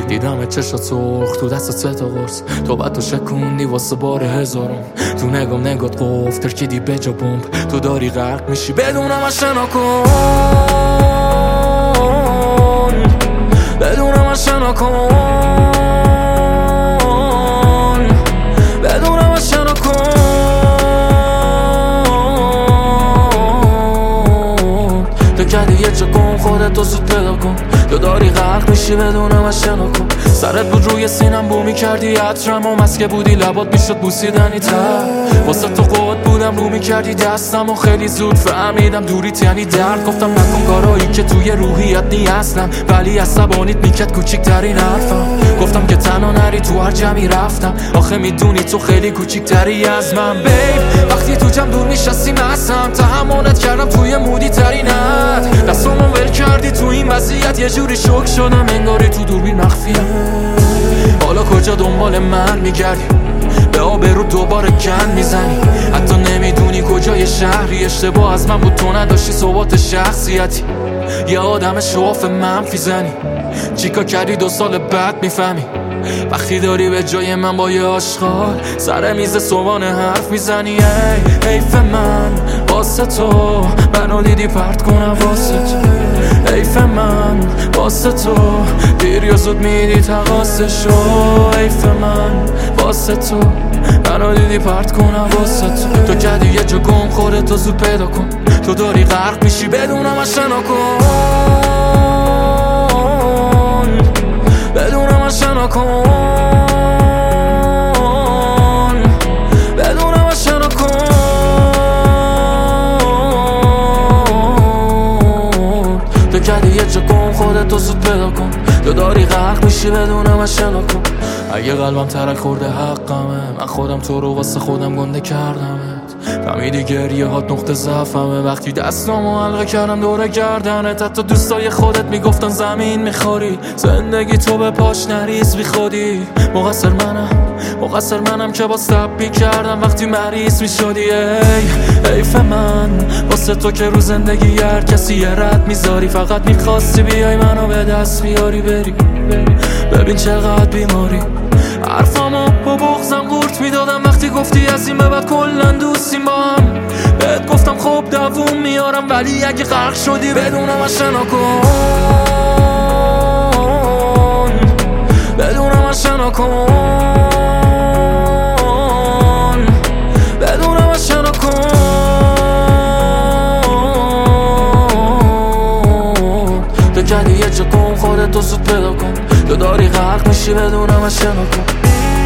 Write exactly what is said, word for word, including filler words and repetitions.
دیدم چشات سرخ تو دست سه تا قرص، تو بعد تو شکوندی واسه بار هزارم. تو نگام نگات قفل ترکیدی به جا بمب، تو داری غرق میشی بدونم آشنا کن، بدونم آشنا کن، بدونم آشنا کن. تو کردی یه چه کن خودتو زود پیدا کن، تو داری غرق میشی بدونم آشنا کن. سرت بود روی سینم بو میکردی عطرم و مسکه بودی لبات میشد بوسیدنی تر. واسه تو قد بودم رو میکردی دستم و خیلی زود فهمیدم دوریت یعنی درد. گفتم نکن کارایی که توی روحیت نی اصلم، ولی عصبانیت میکرد کوچیکترین حرفم. گفتم که تنها نری تو هر جمعی رفتم، آخه میدونی تو خیلی کوچیکتری از من بیب. وقتی تو جمع دور میشستی مستم، تحملت کردم توی مودی ترینت. دستامو ول کردی تو این وضعیت، یه جوری شوک شدم انگاری تو دوربین مخفیم. حالا کجا دنبال من میگردی؟ به آبرو دوباره کن میزنی، حتی نمیدونی کجای شهری. اشتباه از من بود تو نداشتی ثبات شخصیتی، یه آدم شواف منفی زنی. چیکار کردی دو سال بعد میفهمی، وقتی داری به جای من با یه آشغال سر میز صبحانه حرف میزنی. ای حیف من واسه تو، منو دیدی پرت کنم واسه تو. حیف من واسه تو، دیر یا زود میدی تقاسشو. حیف من واسه تو، منو دیدی پرت کنم واسه تو. تو کردی یه جا گم خودتو زود پیدا کن، تو داری غرق میشی بدونم آشنا کن، بدونم آشنا کن، بدونم آشنا کن. تو کردی یه جا گم خودتو زود پیدا کن، تو داری غرق میشی بدونم آشنا کن. اگه قلبم ترک خورده حقمه، من خودم تو رو واسه خودم گنده کردمت. فهمیدی گریه هات نقطه ضعفمه، وقتی دستامو حلقه کردم دوره گردنت. حتی دوستای خودت میگفتن زمین میخوری، زندگی تو به پاش نریز بی خودی. مقصر منم، مقصر منم که باز تب میکردم وقتی مریض میشدی. ای حیف من واسه تو که رو زندگی هر کسی یه رد میذاری. فقط میخواستی بیای منو به دست بیاری بری، ببین چقدر بیماری. حرفامو با بغزم قورت میدادم وقتی گفتی از این به بعد کلن دوستیم با هم. بهت گفتم خب دووم میارم، ولی اگه غرق شدی بدونم آشنا کن، بدونم آشنا کن، بدونم آشنا کن. تو کردی یه جا گم خودتو زود پیدا کن، تو داری غرق میشی بدونم آشنا کن.